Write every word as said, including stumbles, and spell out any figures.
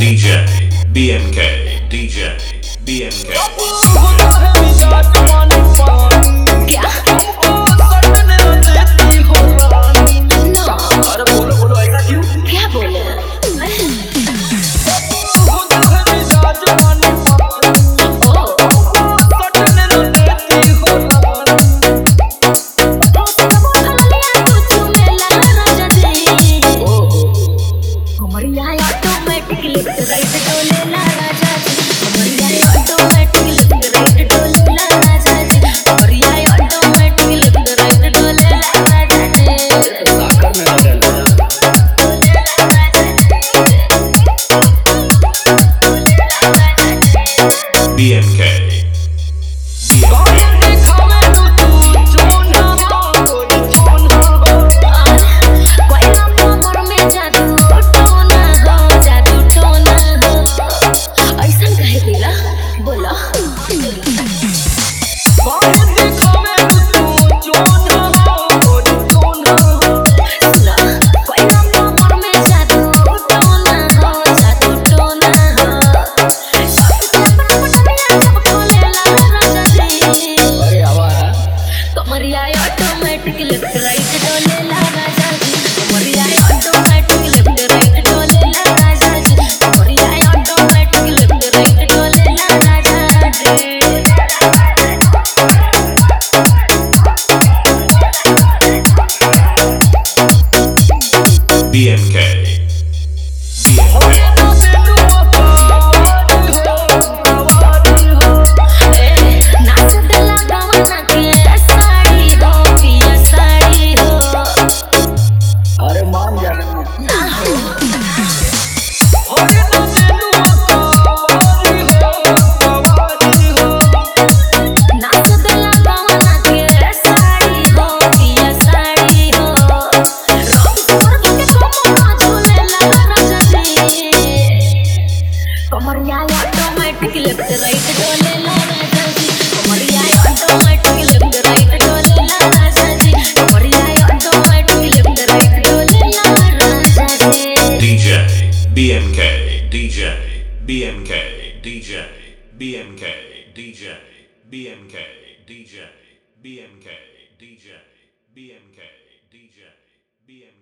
D J B M K D J B M K B M K B M K automatic left right डोले ला राजा जी कमरिया automatic left right डोले ला राजा जी कमरिया ऑटोमेटिक लेफ्ट राइट डोले ला राजा जी D J B M K D J B M K D J B M K D J B M K D J B M K D J B M K D J B M K